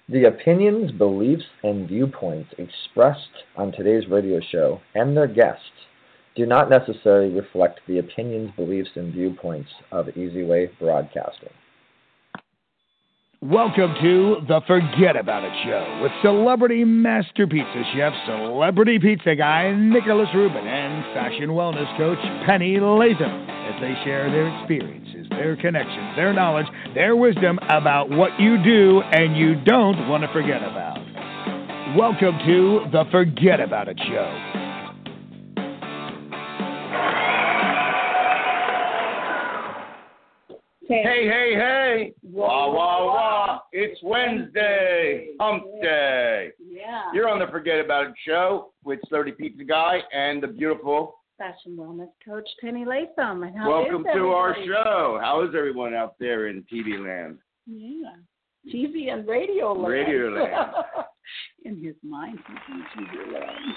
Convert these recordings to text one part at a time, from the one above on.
The opinions, beliefs, and viewpoints expressed on today's radio show and their guests do not necessarily reflect the opinions, beliefs, and viewpoints of Easy Way Broadcasting. Welcome to the Forget About It Show with celebrity master pizza chef, celebrity pizza guy Nicholas Rubin, and fashion wellness coach Penny Latham as they share their experiences, their connections, their knowledge, their wisdom about what you do and you don't want to forget about. Welcome to the Forget About It Show. Hey. Wah, wah, wah. It's Wednesday. Hump day. Yeah. You're on the Forget About It Show with Celebrity Pizza Guy and the beautiful fashion wellness coach Penny Latham. And how welcome is to our everybody? show. How is everyone out there in TV land? Yeah. TV and radio land. Radio land. In his mind, he's in TV land.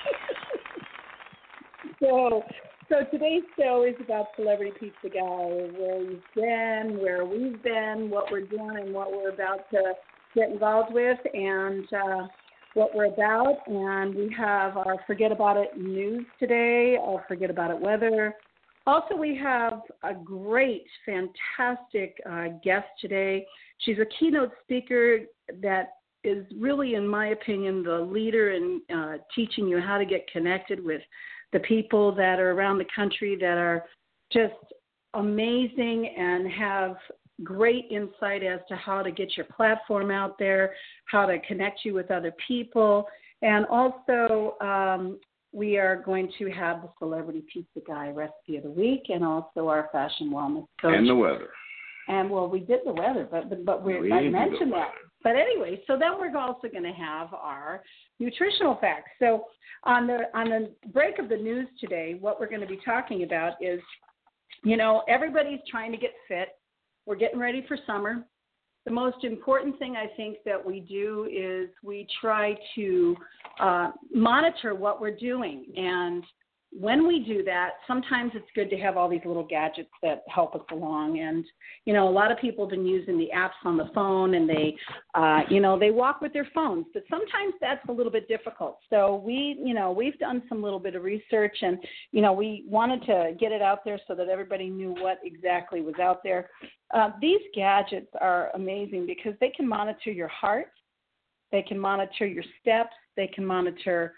So today's show is about Celebrity Pizza Guy, where he's been, where we've been, what we're doing, and what we're about to get involved with, and what we're about. And we have our Forget About It news today, our Forget About It weather. Also, we have a great, fantastic guest today. She's a keynote speaker that is really, in my opinion, the leader in teaching you how to get connected with the people that are around the country that are just amazing and have great insight as to how to get your platform out there, how to connect you with other people. And also, we are going to have the Celebrity Pizza Guy Recipe of the Week and also our Fashion Wellness Coach. And the weather. And, well, we did the weather, but I mentioned that. But anyway, so then we're also going to have our nutritional facts. So on the break of the news today, what we're going to be talking about is, everybody's trying to get fit. We're getting ready for summer. The most important thing I think that we do is we try to monitor what we're doing. And when we do that, sometimes it's good to have all these little gadgets that help us along. And, a lot of people have been using the apps on the phone and they walk with their phones. But sometimes that's a little bit difficult. So we've done some little bit of research and, we wanted to get it out there so that everybody knew what exactly was out there. These gadgets are amazing because they can monitor your heart. They can monitor your steps. They can monitor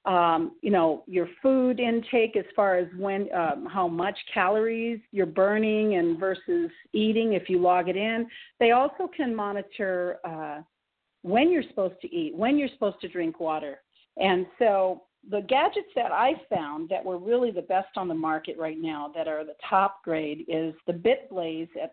your food intake as far as how much calories you're burning and versus eating if you log it in. They also can monitor when you're supposed to eat, when you're supposed to drink water. And so the gadgets that I found that were really the best on the market right now that are the top grade is the BitBlaze at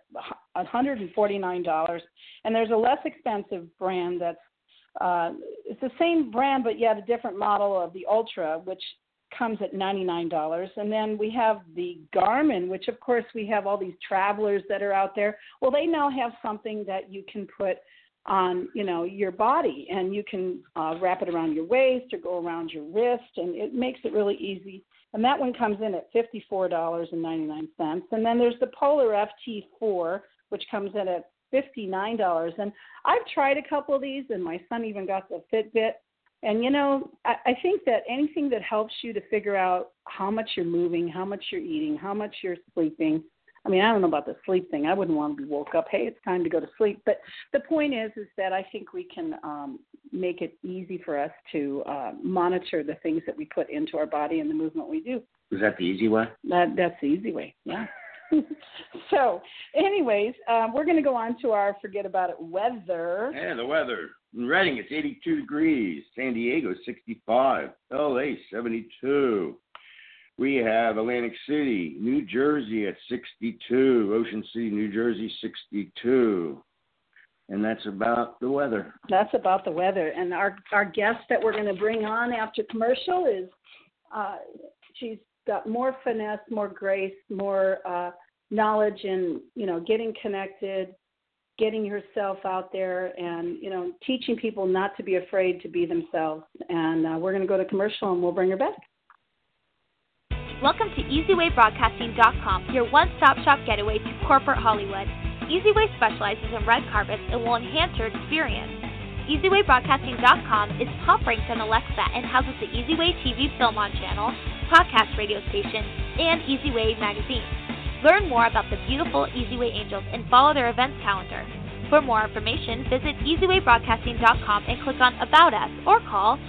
$149. And there's a less expensive brand that's it's the same brand, but yet a different model of the Ultra, which comes at $99. And then we have the Garmin, which, of course, we have all these travelers that are out there. Well, they now have something that you can put on, your body, and you can wrap it around your waist or go around your wrist, and it makes it really easy. And that one comes in at $54.99. And then there's the Polar FT4, which comes in at $59. And I've tried a couple of these, and my son even got the Fitbit. And, I think that anything that helps you to figure out how much you're moving, how much you're eating, how much you're sleeping. I mean, I don't know about the sleep thing. I wouldn't want to be woke up, hey, it's time to go to sleep. But the point is that I think we can make it easy for us to monitor the things that we put into our body and the movement we do. Is that the easy way? That's the easy way, yeah. So, anyways, we're going to go on to our Forget About It weather. Yeah, the weather. In Redding, it's 82 degrees. San Diego, 65. LA, 72. We have Atlantic City, New Jersey at 62. Ocean City, New Jersey, 62. And that's about the weather. That's about the weather. And our guest that we're going to bring on after commercial is, she's got more finesse, more grace, more knowledge in, getting connected, getting yourself out there and, teaching people not to be afraid to be themselves. And we're going to go to commercial and we'll bring her back. Welcome to EasyWayBroadcasting.com, your one-stop shop getaway to corporate Hollywood. EasyWay specializes in red carpets and will enhance your experience. EasyWayBroadcasting.com is top ranked on Alexa and houses the EasyWay TV Film On channel, podcast radio station, and EasyWay magazine. Learn more about the beautiful EasyWay Angels and follow their events calendar. For more information, visit EasyWayBroadcasting.com and click on About Us or call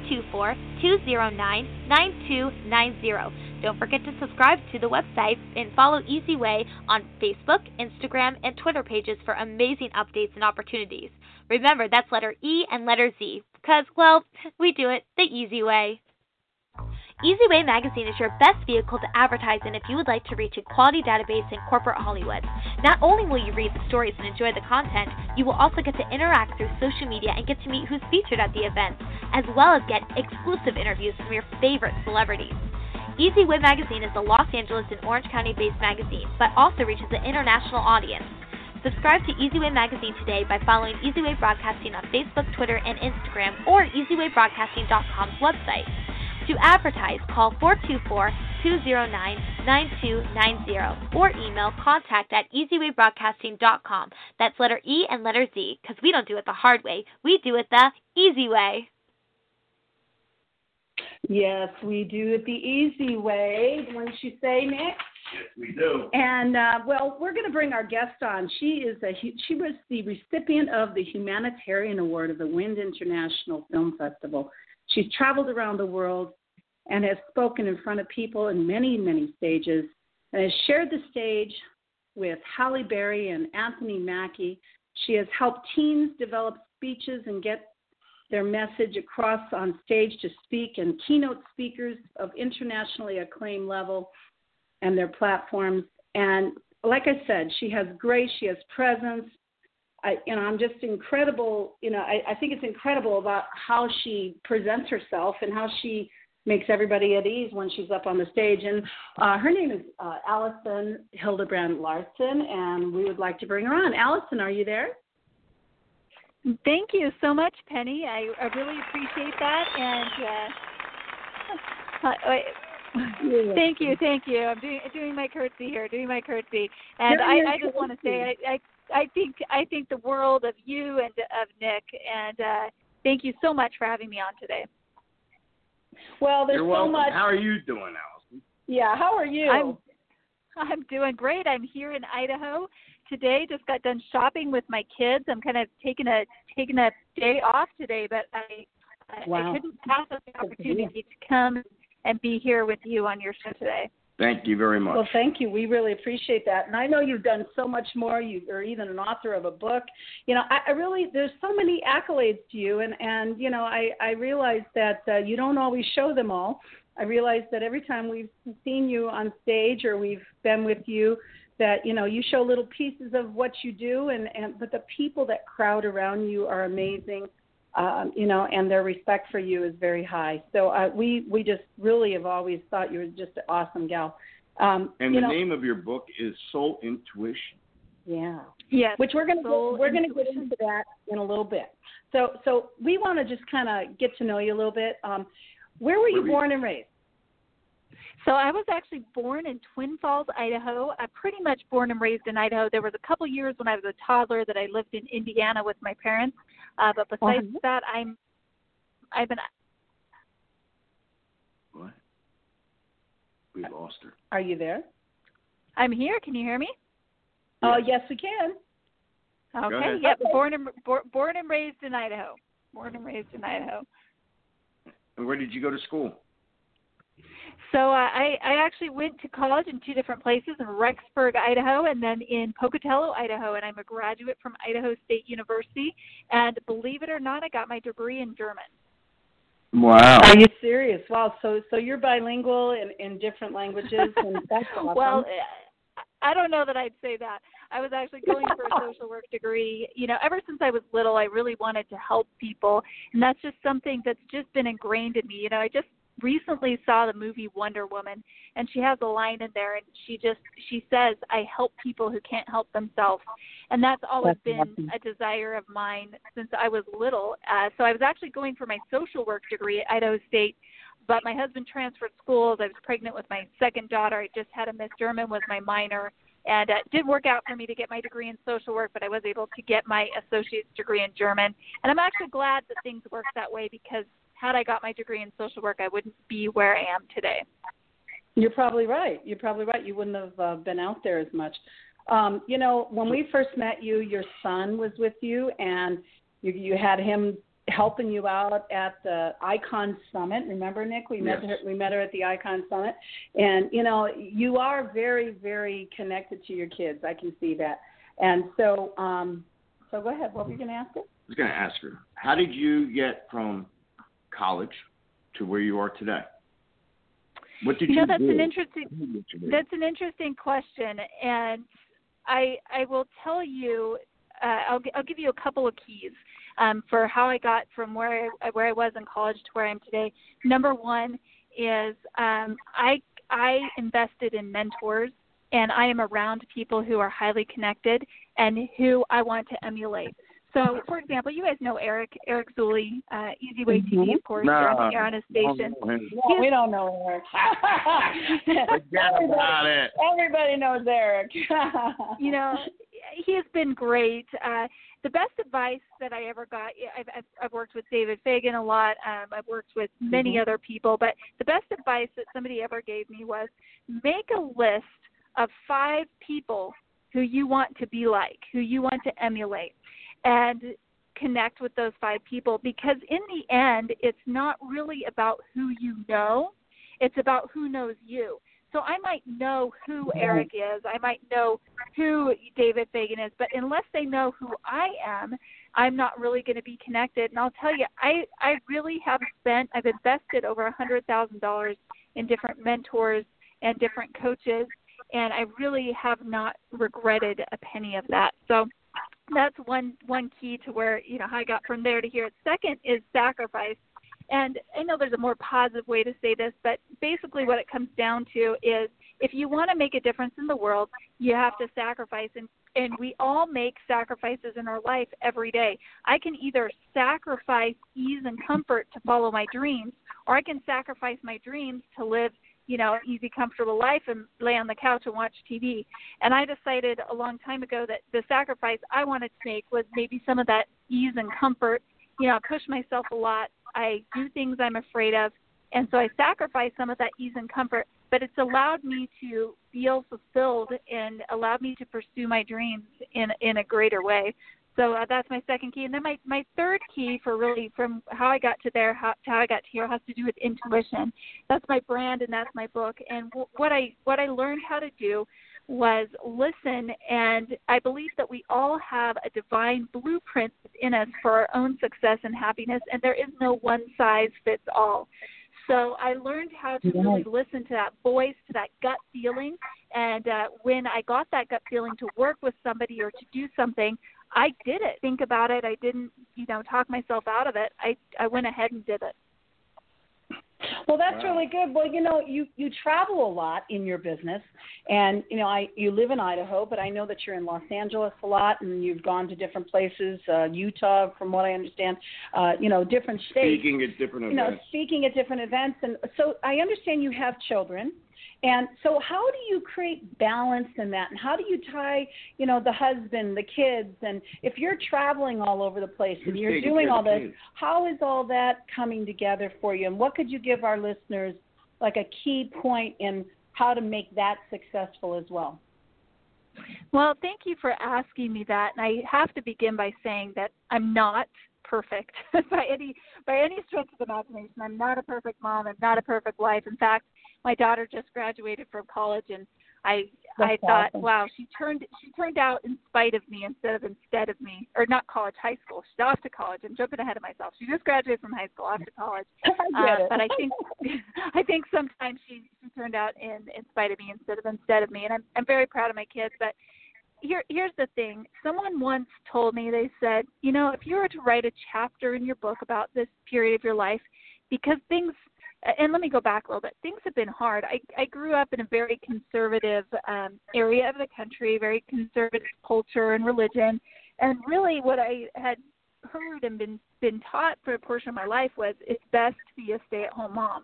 424-209-9290. Don't forget to subscribe to the website and follow EasyWay on Facebook, Instagram, and Twitter pages for amazing updates and opportunities. Remember, that's letter E and letter Z, because, well, we do it the easy way. EasyWay Magazine is your best vehicle to advertise in if you would like to reach a quality database in corporate Hollywood. Not only will you read the stories and enjoy the content, you will also get to interact through social media and get to meet who's featured at the events, as well as get exclusive interviews from your favorite celebrities. EasyWay Magazine is a Los Angeles and Orange County-based magazine, but also reaches an international audience. Subscribe to EasyWay Magazine today by following EasyWay Broadcasting on Facebook, Twitter, and Instagram, or EasyWayBroadcasting.com's website. To advertise, call 424-209-9290 or email contact@easywaybroadcasting.com. That's letter E and letter Z, because we don't do it the hard way. We do it the easy way. Yes, we do it the easy way, wouldn't you say, Nick? Yes, we do. And, well, we're going to bring our guest on. She was the recipient of the Humanitarian Award of the Wind International Film Festival. She's traveled around the world and has spoken in front of people in many, many stages, and has shared the stage with Halle Berry and Anthony Mackie. She has helped teens develop speeches and get their message across on stage to speak, and keynote speakers of internationally acclaimed level and their platforms. And like I said, she has grace, she has presence. I'm just incredible. I think it's incredible about how she presents herself and how she makes everybody at ease when she's up on the stage. And her name is Allison Hildebrand Larson, and we would like to bring her on. Allison, are you there? Thank you so much, Penny. I really appreciate that. And thank you. I'm doing my curtsy here, And I just want to say I think the world of you and of Nick, and thank you so much for having me on today. Well, there's You're so welcome. much. How are you doing, Allison? Yeah, how are you? I'm doing great. I'm here in Idaho today. Just got done shopping with my kids. I'm kind of taking a day off today, but I couldn't pass up the opportunity to come and be here with you on your show today. Thank you very much. Well, thank you. We really appreciate that. And I know you've done so much more. You're even an author of a book. I really, there's so many accolades to you. And I realize that you don't always show them all. I realize that every time we've seen you on stage or we've been with you, that, you show little pieces of what you do. But the people that crowd around you are amazing. And their respect for you is very high. So we just really have always thought you were just an awesome gal. And the name of your book is Soul Intuition. Yeah. Yes. Which we're going to get into that in a little bit. So we want to just kind of get to know you a little bit. Where were you born and raised? So I was actually born in Twin Falls, Idaho. I'm pretty much born and raised in Idaho. There was a couple years when I was a toddler that I lived in Indiana with my parents. But besides that, I've been. What? We lost her. Are you there? I'm here. Can you hear me? Oh, yes, we can. Okay. Yep. Okay. Born and raised in Idaho. And where did you go to school? So I actually went to college in two different places, in Rexburg, Idaho, and then in Pocatello, Idaho, and I'm a graduate from Idaho State University. And believe it or not, I got my degree in German. Wow. Are you serious? Wow. So you're bilingual in different languages, and that's awesome. Well, I don't know that I'd say that. I was actually going for a social work degree. Ever since I was little, I really wanted to help people, and that's just something that's just been ingrained in me. I just recently saw the movie Wonder Woman, and she has a line in there, and she says, "I help people who can't help themselves," and that's always been a desire of mine since I was little. So I was actually going for my social work degree at Idaho State, but my husband transferred schools. I was pregnant with my second daughter. I just had a Miss German was my minor, And it didn't work out for me to get my degree in social work, but I was able to get my associate's degree in German. And I'm actually glad that things worked that way, because had I got my degree in social work, I wouldn't be where I am today. You're probably right. You wouldn't have been out there as much. When we first met you, your son was with you, and you had him helping you out at the Icon Summit. Remember, Nick? We met her at the Icon Summit. And, you are very, very connected to your kids. I can see that. And so go ahead. What were you going to ask her? I was going to ask her, how did you get from college to where you are today? What did you do? That's an interesting question, and I will tell you. I'll give you a couple of keys for how I got from where I was in college to where I am today. Number one is I invested in mentors, and I am around people who are highly connected and who I want to emulate. So, for example, you guys know Eric Zuley, Easy Way TV, of course, on the air on his station. No, we don't know Eric. Forget about it. Everybody knows Eric. He has been great. The best advice that I ever got, I've worked with David Fagan a lot. I've worked with many other people, but the best advice that somebody ever gave me was make a list of 5 people who you want to be like, who you want to emulate, and connect with those 5 people, because in the end, it's not really about who you know, it's about who knows you. So I might know who Eric is, I might know who David Fagan is, but unless they know who I am, I'm not really going to be connected. And I'll tell you, I really I've invested over $100,000 in different mentors and different coaches, and I really have not regretted a penny of that. So that's one key to where, how I got from there to here. Second is sacrifice. And I know there's a more positive way to say this, but basically what it comes down to is if you want to make a difference in the world, you have to sacrifice. And we all make sacrifices in our life every day. I can either sacrifice ease and comfort to follow my dreams, or I can sacrifice my dreams to live easy, comfortable life and lay on the couch and watch TV. And I decided a long time ago that the sacrifice I wanted to make was maybe some of that ease and comfort. I push myself a lot. I do things I'm afraid of. And so I sacrifice some of that ease and comfort, but it's allowed me to feel fulfilled and allowed me to pursue my dreams in a greater way. So that's my second key. And then my third key for really from how I got to there, how I got to here, has to do with intuition. That's my brand and that's my book. And what I learned how to do was listen, and I believe that we all have a divine blueprint within us for our own success and happiness, and there is no one size fits all. So I learned how to really listen to that voice, to that gut feeling, and when I got that gut feeling to work with somebody or to do something, I did it. Think about it. I didn't, talk myself out of it. I went ahead and did it. Well, that's really good. Well, you travel a lot in your business, and you live in Idaho, but I know that you're in Los Angeles a lot, and you've gone to different places, Utah, from what I understand, different states. Speaking at different events. Speaking at different events, and so I understand you have children. And so how do you create balance in that? And how do you tie, the husband, the kids? And if you're traveling all over the place and you're doing all this, how is all that coming together for you? And what could you give our listeners, like a key point in how to make that successful as well? Well, thank you for asking me that. And I have to begin by saying that I'm not perfect by any stretch of the imagination. I'm not a perfect mom. I'm not a perfect wife. In fact, my daughter just graduated from college, and I thought, awesome. Wow, she turned out in spite of me instead of me, or not college, high school. She's off to college. I'm jumping ahead of myself. She just graduated from high school, off to college. But I think sometimes she turned out in spite of me instead of me, and I'm very proud of my kids. But here's the thing. Someone once told me, they said, if you were to write a chapter in your book about this period of your life, because things. And let me go back a little bit. Things have been hard. I grew up in a very conservative area of the country, very conservative culture and religion. And really what I had heard and been taught for a portion of my life was it's best to be a stay-at-home mom.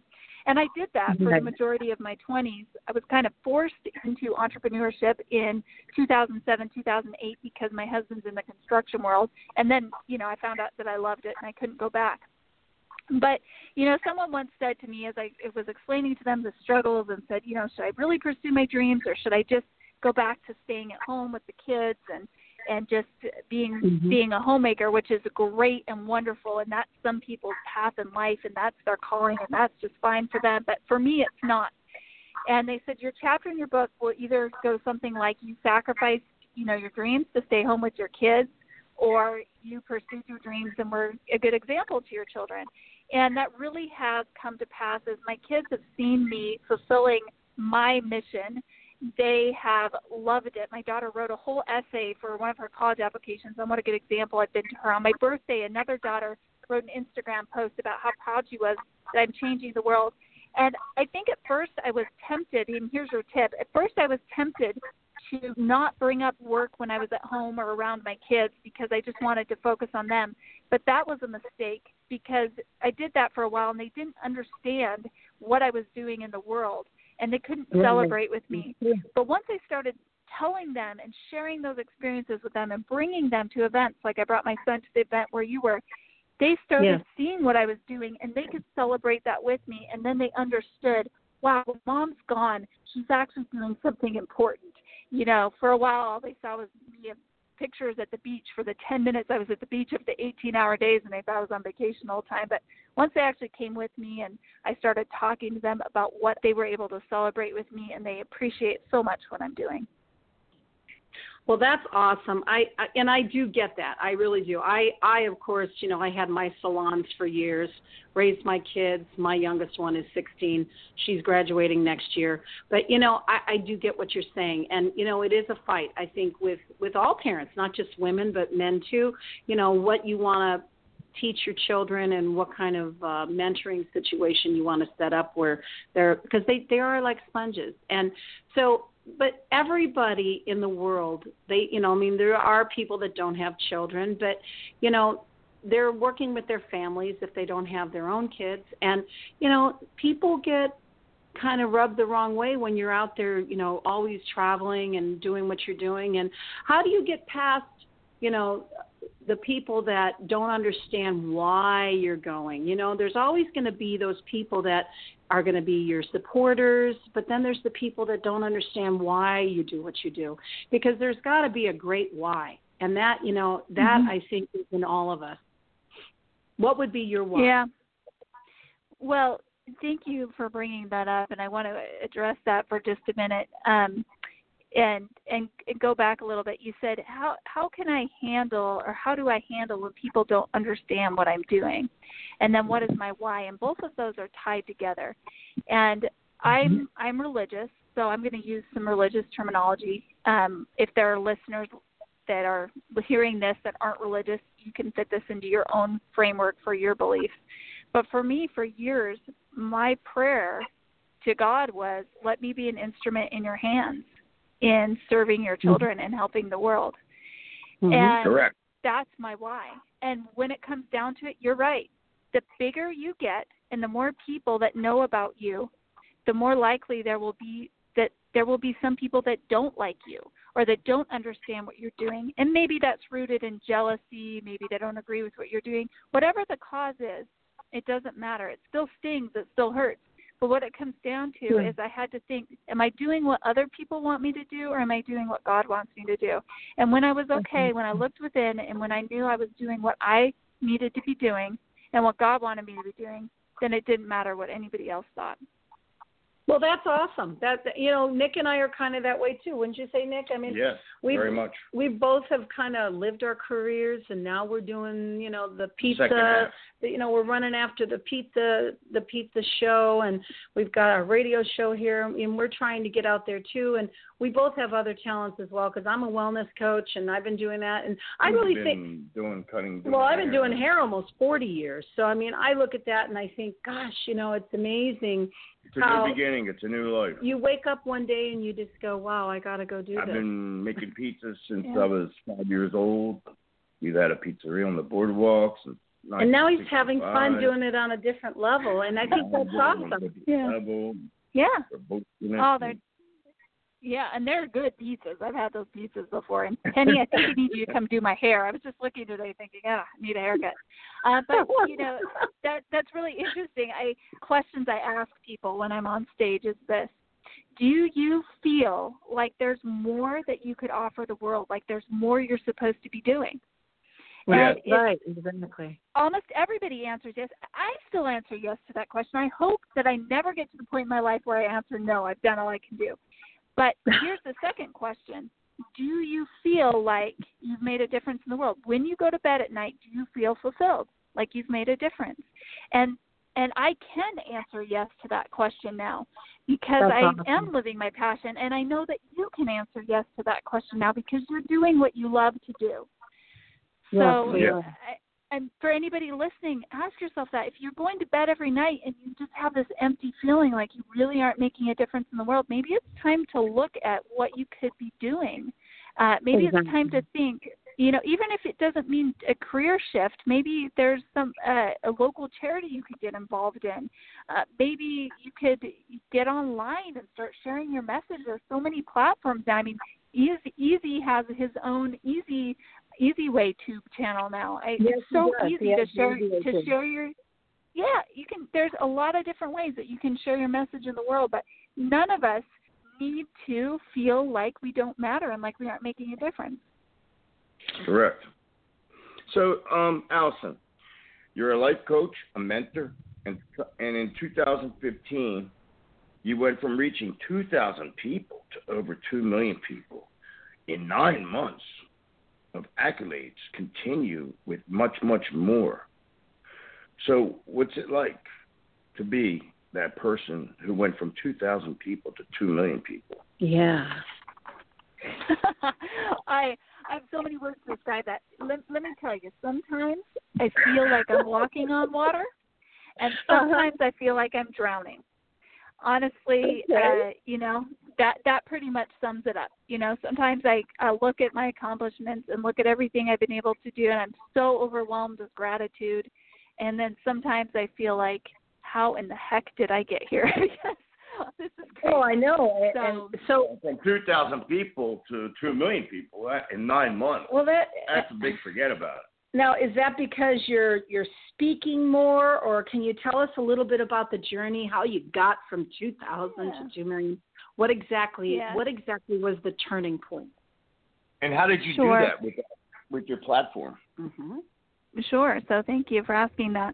And I did that for the majority of my 20s. I was kind of forced into entrepreneurship in 2007, 2008 because my husband's in the construction world. And then, I found out that I loved it and I couldn't go back. But, someone once said to me as I was explaining to them the struggles and said, should I really pursue my dreams or should I just go back to staying at home with the kids and just being a homemaker, which is great and wonderful, and that's some people's path in life, and that's their calling, and that's just fine for them. But for me, it's not. And they said your chapter in your book will either go something like you sacrificed, your dreams to stay home with your kids, or you pursued your dreams and were a good example to your children. And that really has come to pass as my kids have seen me fulfilling my mission. They have loved it. My daughter wrote a whole essay for one of her college applications on what a good example I've been to her. On my birthday, another daughter wrote an Instagram post about how proud she was that I'm changing the world. And I think at first I was tempted, and here's your tip, at first I was tempted to not bring up work when I was at home or around my kids because I just wanted to focus on them. But that was a mistake because I did that for a while and they didn't understand what I was doing in the world and they couldn't celebrate with me. But once I started telling them and sharing those experiences with them and bringing them to events, like I brought my son to the event where you were, they started seeing what I was doing and they could celebrate that with me. And then they understood, wow, when Mom's gone, she's actually doing something important. For a while, all they saw was me pictures at the beach for the 10 minutes I was at the beach of the 18-hour days, and they thought I was on vacation all the time. But once they actually came with me and I started talking to them about what they were able to celebrate with me, and they appreciate so much what I'm doing. Well, that's awesome. I do get that. I really do. I of course, I had my salons for years, raised my kids. My youngest one is 16. She's graduating next year. But, I do get what you're saying. And, it is a fight, I think, with all parents, not just women, but men too, what you want to teach your children and what kind of mentoring situation you want to set up where because they are like sponges. And so, but everybody in the world, there are people that don't have children, but, they're working with their families if they don't have their own kids. And, people get kind of rubbed the wrong way when you're out there, always traveling and doing what you're doing. And how do you get past, the people that don't understand why you're going? There's always going to be those people that are going to be your supporters, but then there's the people that don't understand why you do what you do, because there's got to be a great why. And that, I think is in all of us. What would be your why? Yeah. Well, thank you for bringing that up, and I want to address that for just a minute. And go back a little bit. You said, how can I handle, or how do I handle when people don't understand what I'm doing? And then what is my why? And both of those are tied together. And I'm religious, so I'm going to use some religious terminology. If there are listeners that are hearing this that aren't religious, you can fit this into your own framework for your beliefs. But for me, for years, my prayer to God was, let me be an instrument in your hands in serving your children and helping the world. And correct. That's my why. And when it comes down to it, you're right. The bigger you get and the more people that know about you, the more likely there will be some people that don't like you or that don't understand what you're doing. And maybe that's rooted in jealousy. Maybe they don't agree with what you're doing. Whatever the cause is, it doesn't matter. It still stings. It still hurts. But what it comes down to is I had to think, am I doing what other people want me to do, or am I doing what God wants me to do? And when I was okay, when I looked within and when I knew I was doing what I needed to be doing and what God wanted me to be doing, then it didn't matter what anybody else thought. Well, that's awesome. Nick and I are kind of that way too. Wouldn't you say, Nick? I mean, yes, very much. We both have kind of lived our careers, and now we're doing, the pizza. We're running after the pizza show, and we've got our radio show here, and we're trying to get out there too. And we both have other talents as well, because I'm a wellness coach, and I've been doing that. And I really think I've been doing hair almost 40 years. So I mean, I look at that and I think, gosh, it's amazing. It's a new beginning. It's a new life. You wake up one day and you just go, wow, I got to go do this. I've been making pizzas since I was 5 years old. We've had a pizzeria on the boardwalks. And now he's having fun doing it on a different level, and I think that's awesome. Yeah. Oh, and they're good pizzas. I've had those pizzas before. And Penny, I think I need you to come do my hair. I was just looking today thinking, I need a haircut. But, that's really interesting. Questions I ask people when I'm on stage is this. Do you feel like there's more that you could offer the world, like there's more you're supposed to be doing? Right, exactly. Almost everybody answers yes. I still answer yes to that question. I hope that I never get to the point in my life where I answer no, I've done all I can do. But here's the second question. Do you feel like you've made a difference in the world? When you go to bed at night, do you feel fulfilled, like you've made a difference? And I can answer yes to that question now because I am living my passion, and I know that you can answer yes to that question now because you're doing what you love to do. So, and for anybody listening, ask yourself that. If you're going to bed every night and you just have this empty feeling like you really aren't making a difference in the world, maybe it's time to look at what you could be doing. Maybe it's time to think, even if it doesn't mean a career shift, maybe there's some a local charity you could get involved in. Maybe you could get online and start sharing your message. There's so many platforms now. I mean, Easy has his own Easy Way tube channel now. It's so easy to share your. Yeah, you can. There's a lot of different ways that you can share your message in the world, but none of us need to feel like we don't matter and like we aren't making a difference. Correct. So, Allison, you're a life coach, a mentor, and in 2015, you went from reaching 2,000 people to over 2 million people in 9 months. Of accolades continue with much, much more. So what's it like to be that person who went from 2,000 people to 2 million people? Yeah. I have so many words to describe that. Let me tell you, sometimes I feel like I'm walking on water, and sometimes I feel like I'm drowning. Honestly, that pretty much sums it up. Sometimes I look at my accomplishments and look at everything I've been able to do, and I'm so overwhelmed with gratitude. And then sometimes I feel like, how in the heck did I get here? Because this is crazy. Oh, I know. So from 2,000 people to 2 million people in 9 months. Well, that's a big forget about it. Now, is that because you're speaking more, or can you tell us a little bit about the journey, how you got from 2,000 to 2 million? What exactly was the turning point? And how did you do that with your platform? Mm-hmm. Sure. So thank you for asking that.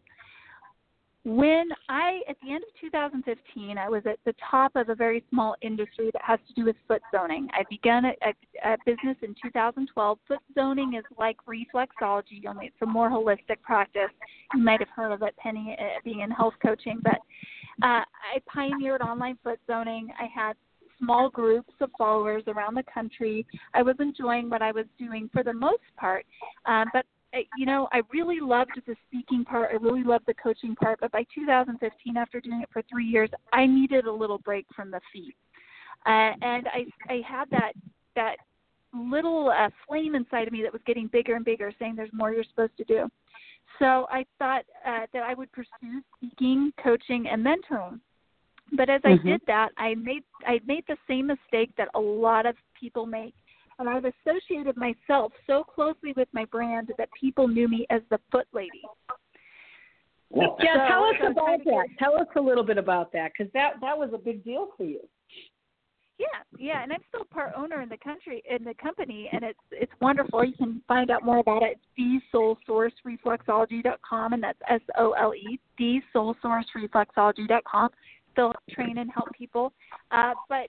When at the end of 2015, I was at the top of a very small industry that has to do with foot zoning. I began a business in 2012. Foot zoning is like reflexology, only it's a more holistic practice. You might have heard of it, Penny, being in health coaching. But I pioneered online foot zoning. I had small groups of followers around the country. I was enjoying what I was doing for the most part, but I really loved the speaking part. I really loved the coaching part. But by 2015, after doing it for 3 years, I needed a little break from the feet. And I had that little flame inside of me that was getting bigger and bigger, saying there's more you're supposed to do. So I thought that I would pursue speaking, coaching, and mentoring. But as I did that, I made the same mistake that a lot of people make. And I've associated myself so closely with my brand that people knew me as the Foot Lady. Yeah, tell us about that. Tell us a little bit about that, because that was a big deal for you. Yeah, and I'm still part owner in the company, and it's wonderful. You can find out more about it at thesoulsourcereflexology.com, and that's SOLE, thesoulsourcereflexology.com. Still train and help people, but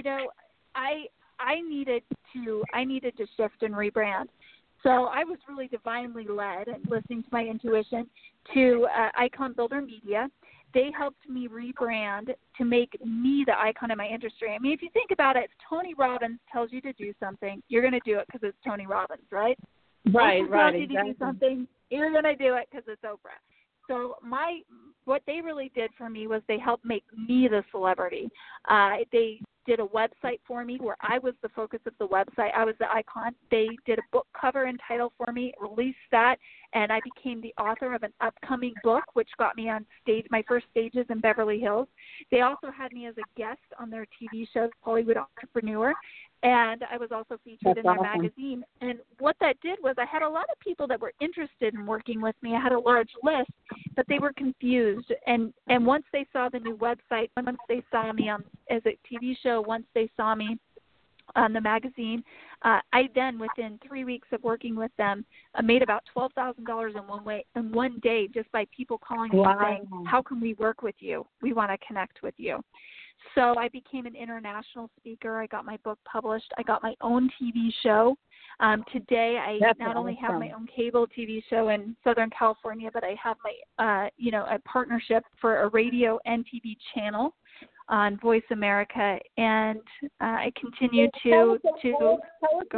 I needed to shift and rebrand. So I was really divinely led and listening to my intuition to Icon Builder Media. They helped me rebrand to make me the icon in my industry. I mean, if you think about it, if Tony Robbins tells you to do something, you're going to do it because it's Tony Robbins, right? Right. Tells you to do something, you're going to do it because it's Oprah. So what they really did for me was they helped make me the celebrity. They did a website for me where I was the focus of the website. I was the icon. They did a book cover and title for me, released that, and I became the author of an upcoming book, which got me on stage, my first stages in Beverly Hills. They also had me as a guest on their TV show, Hollywood Entrepreneur, and I was also featured in their magazine. And what that did was I had a lot of people that were interested in working with me. I had a large list, but they were confused. And once they saw the new website, once they saw me on as a TV show, once they saw me on the magazine, I then, within 3 weeks of working with them, made about $12,000 in one day just by people calling me saying, how can we work with you? We want to connect with you. So I became an international speaker. I got my book published. I got my own TV show. Today, I not only have my own cable TV show in Southern California, but I have my, a partnership for a radio and TV channel on Voice America, and I continue to tell us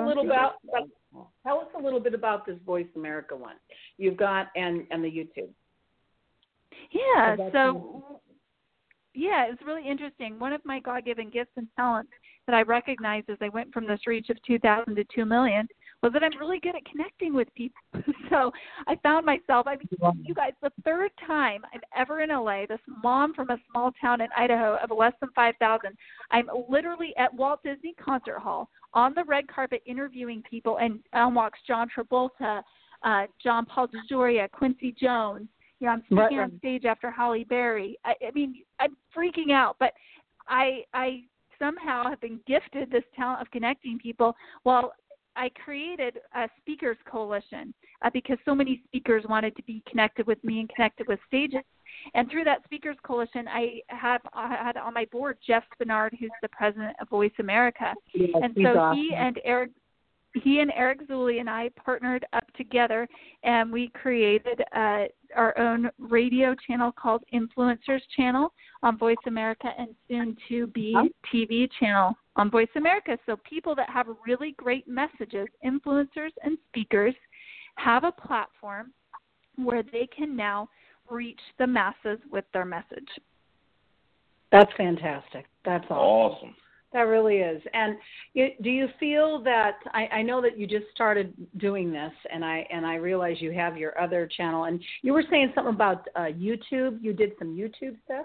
a little bit about this Voice America one you've got and the YouTube. Yeah, so. Yeah, it's really interesting. One of my God-given gifts and talents that I recognized as I went from this reach of 2,000 to 2 million was that I'm really good at connecting with people. So I found myself, you guys, the third time I'm ever in LA, this mom from a small town in Idaho of less than 5,000, I'm literally at Walt Disney Concert Hall on the red carpet interviewing people, and on walks John Travolta, John Paul DeJoria, Quincy Jones. I'm speaking on stage after Halle Berry. I mean, I'm freaking out, but I somehow have been gifted this talent of connecting people. Well, I created a speakers coalition because so many speakers wanted to be connected with me and connected with stages. And through that speakers coalition, I had on my board Jeff Spinard, who's the president of Voice America. Yes, and so awesome. He and Eric Zulli and I partnered up together, and we created our own radio channel called Influencers Channel on Voice America, and soon to be TV channel on Voice America. So people that have really great messages, influencers and speakers, have a platform where they can now reach the masses with their message. That's fantastic. That's awesome. That really is. And do you feel that I know that you just started doing this, and I realize you have your other channel, and you were saying something about YouTube. You did some YouTube stuff?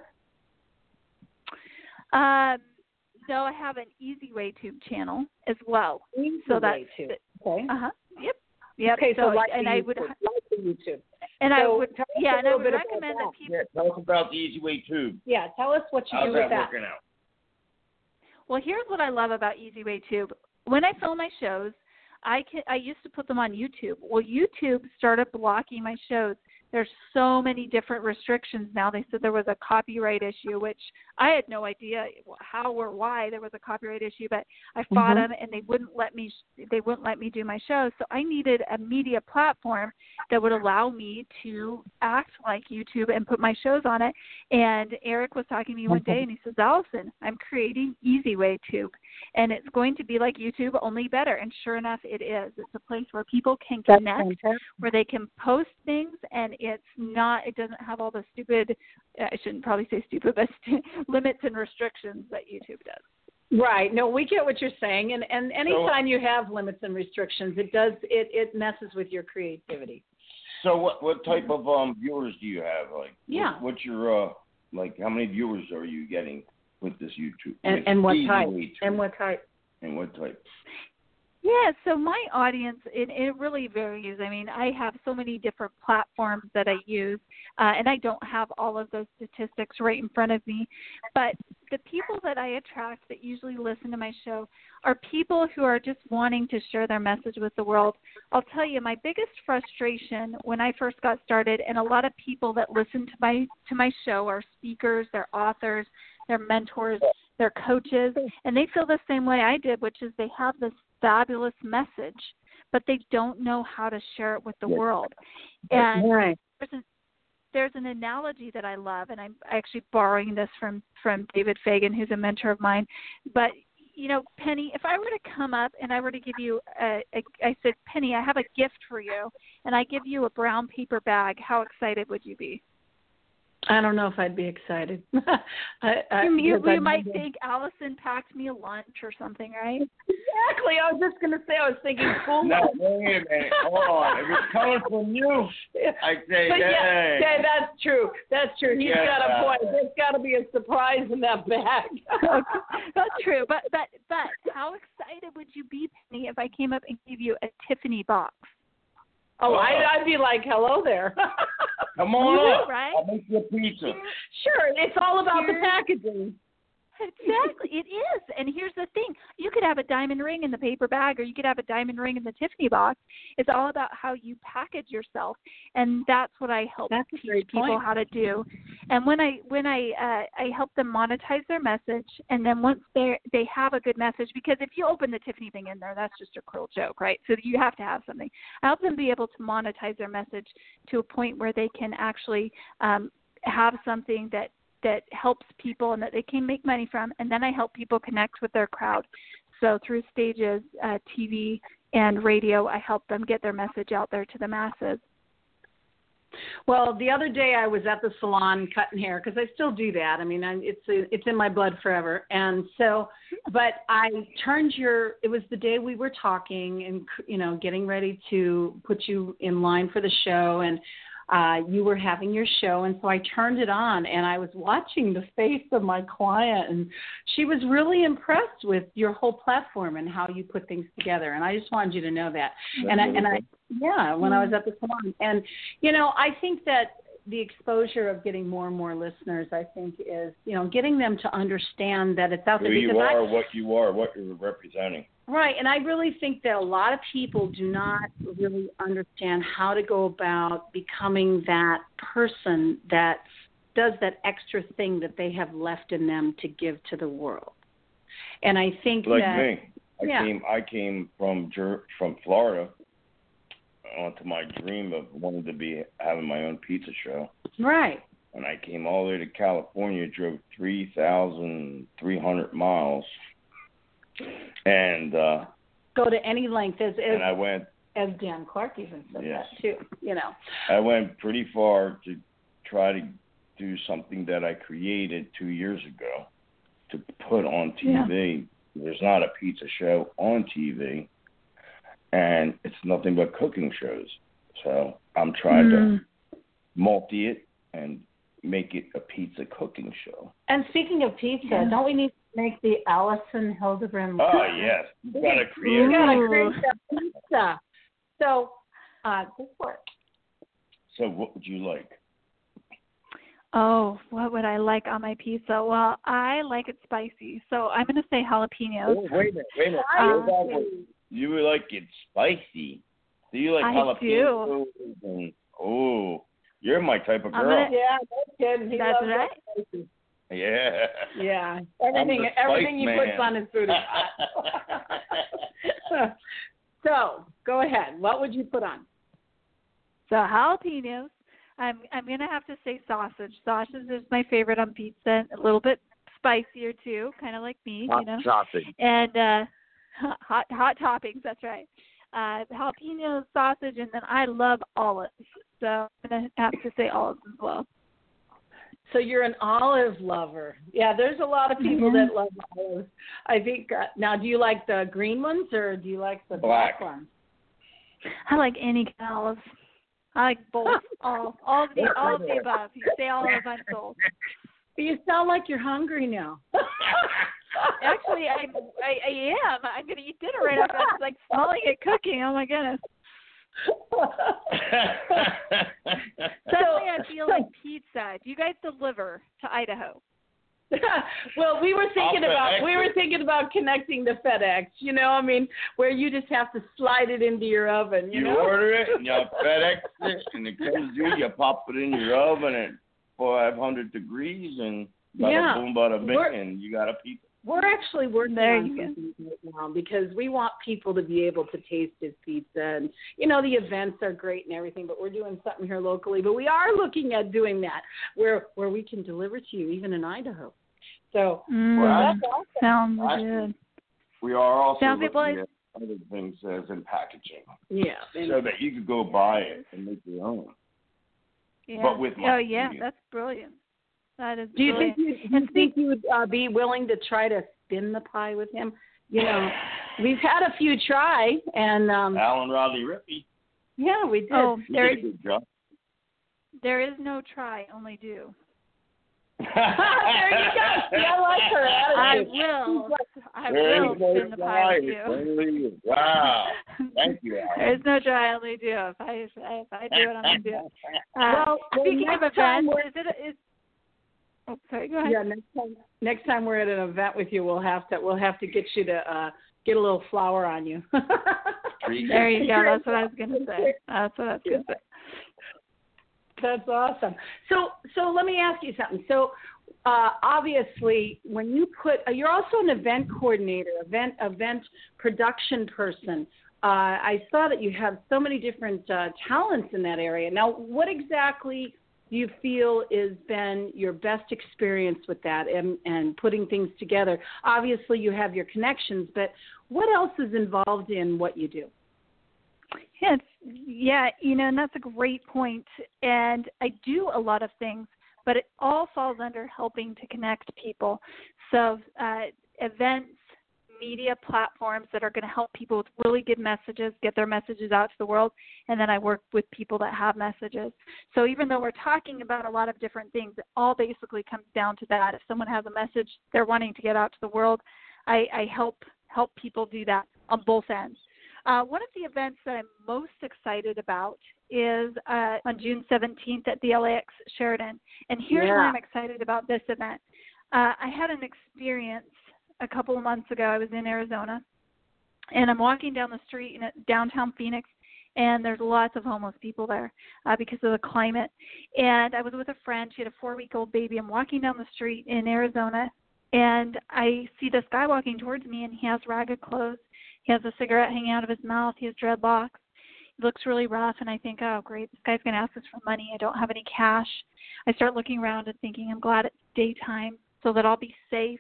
No, I have an Easy Way Tube channel as well. Easy Way Tube. Okay. Yep. Okay. So like and the I YouTube, would like the YouTube. And so I would recommend that people. Yeah, tell us about the Easy Way Tube. Yeah. Tell us what you do with that. How's that working out? Well, here's what I love about Easy Way Tube. When I film my shows, I used to put them on YouTube. Well, YouTube started blocking my shows. There's so many different restrictions now. They said there was a copyright issue, which I had no idea how or why there was a copyright issue, but I fought them, and they wouldn't let me do my shows. So I needed a media platform that would allow me to act like YouTube and put my shows on it. And Eric was talking to me one day, and he says, Allison, I'm creating Easy Way Tube, and it's going to be like YouTube, only better. And sure enough, it is. It's a place where people can connect, where they can post things, and it doesn't have all the stupid, I shouldn't probably say stupid, but limits and restrictions that YouTube does. Right. No, we get what you're saying. And anytime you have limits and restrictions, it messes with your creativity. So what type of viewers do you have? What's your, how many viewers are you getting with this YouTube? And what type? And what type? Yeah, so my audience, it really varies. I mean, I have so many different platforms that I use, and I don't have all of those statistics right in front of me. But the people that I attract that usually listen to my show are people who are just wanting to share their message with the world. I'll tell you, my biggest frustration when I first got started, and a lot of people that listen to my show are speakers, they're authors, they're mentors, they're coaches, and they feel the same way I did, which is they have this fabulous message, but they don't know how to share it with the world. And there's an analogy that I love, and I'm actually borrowing this from David Fagan, who's a mentor of mine. But, Penny, if I were to come up and I were to give you I said, Penny, I have a gift for you, and I give you a brown paper bag, how excited would you be? I don't know if I'd be excited. You might think Allison packed me a lunch or something, right? Exactly. I was just going to say, I was thinking school No, lunch. wait a minute. Hold on. If it's coming from you, I say, But hey. yeah, that's true. That's true. He's Yeah. got a point. There's got to be a surprise in that bag. That's true. But how excited would you be, Penny, if I came up and gave you a Tiffany box? Oh, I'd be like, hello there. Come on up. Right? I'll make you a pizza. Sure. It's all about the packaging. Exactly, it is. And here's the thing: you could have a diamond ring in the paper bag, or you could have a diamond ring in the Tiffany box. It's all about how you package yourself, and that's what I help teach people how to do. And when I help them monetize their message, and then once they have a good message, because if you open the Tiffany thing in there, that's just a cruel joke, right? So you have to have something. I help them be able to monetize their message to a point where they can actually have something that helps people and that they can make money from, and then I help people connect with their crowd. So through stages, TV, and radio, I help them get their message out there to the masses. Well, the other day I was at the salon cutting hair because I still do that. I mean, it's in my blood forever. And so, but I turned it was the day we were talking and, you know, getting ready to put you in line for the show, and you were having your show, and so I turned it on, and I was watching the face of my client, and she was really impressed with your whole platform and how you put things together, and I just wanted you to know that. When I was at the salon. And, you know, I think that the exposure of getting more and more listeners, I think, is, you know, getting them to understand that it's out there. Who you are, what you're representing. Right, and I really think that a lot of people do not really understand how to go about becoming that person that does that extra thing that they have left in them to give to the world. And I think like me. I came from Florida onto my dream of wanting to be having my own pizza show. Right. And I came all the way to California, drove 3,300 miles. And go to any length, as I went, as Dan Clark even said that too. You know, I went pretty far to try to do something that I created 2 years ago to put on TV. Yeah. There's not a pizza show on TV, and it's nothing but cooking shows. So I'm trying to multi it and make it a pizza cooking show. And speaking of pizza, don't we need to make the Allison Hildebrand? Oh, yes. You got to create that pizza. So, go for it. So what would you like? Oh, what would I like on my pizza? Well, I like it spicy, so I'm going to say jalapenos. Oh, wait a minute. You would like it spicy. Do you like jalapenos? Do. Oh, you're my type of girl. Yeah, that's good. That's right. Spicy. Yeah. Yeah. Everything he puts on his food is hot. So, go ahead. What would you put on? So, jalapenos. I'm going to have to say sausage. Sausage is my favorite on pizza. A little bit spicier, too, kind of like me, hot you know. Sausage. And hot toppings, that's right. Jalapeno sausage, and then I love olives. So I'm going to have to say olives as well. So you're an olive lover. Yeah, there's a lot of people that love olives. I think, now, do you like the green ones or do you like the black ones? I like any kind of olives. I like both. all of the above. You say olive, I'm sold. You sound like you're hungry now. Actually, I am. I'm going to eat dinner right after. It's like smelling it cooking. Oh, my goodness. Suddenly I feel like pizza. Do you guys deliver to Idaho? Well, we were thinking about connecting to FedEx. You know, I mean, where you just have to slide it into your oven. You know? Order it, and you FedEx it, and it comes due. You pop it in your oven at 500 degrees, and bada boom, bada bing, and you got a pizza. We're actually working on something right now because we want people to be able to taste his pizza. And, you know, the events are great and everything, but we're doing something here locally. But we are looking at doing that where we can deliver to you, even in Idaho. So that's awesome. Sounds good. We are also looking at other things as in packaging. Yeah. So that you could go buy it and make your own. Yeah. but with my comedian. That's brilliant. That is. Do you brilliant. think you would be willing to try to spin the pie with him? You know, we've had a few try, and Alan Rodley Rippey. Yeah, we did. Oh, There is no try, only do. There you go. I like her attitude. I will spin the pie with you. Wow. Thank you, Alan. There's no try, only do. If I do it, I'm going to do it. Well, speaking of events, sorry, go ahead. Yeah, next time we're at an event with you, we'll have to get you to get a little flour on you. There you go. That's what I was going to say. That's awesome. So let me ask you something. So obviously, when you you're also an event coordinator, event production person. I saw that you have so many different talents in that area. Now, what exactly do you feel has been your best experience with that and putting things together? Obviously, you have your connections, but what else is involved in what you do? Yeah, and that's a great point. And I do a lot of things, but it all falls under helping to connect people. So events, media platforms that are going to help people with really good messages, get their messages out to the world, and then I work with people that have messages. So even though we're talking about a lot of different things, it all basically comes down to that. If someone has a message they're wanting to get out to the world, I help people do that on both ends. One of the events that I'm most excited about is on June 17th at the LAX Sheraton. And here's why I'm excited about this event. I had an experience a couple of months ago. I was in Arizona, and I'm walking down the street in downtown Phoenix, and there's lots of homeless people there because of the climate. And I was with a friend. She had a 4-week-old baby. I'm walking down the street in Arizona, and I see this guy walking towards me, and he has ragged clothes. He has a cigarette hanging out of his mouth. He has dreadlocks. He looks really rough, and I think, oh, great, this guy's going to ask us for money. I don't have any cash. I start looking around and thinking, I'm glad it's daytime so that I'll be safe.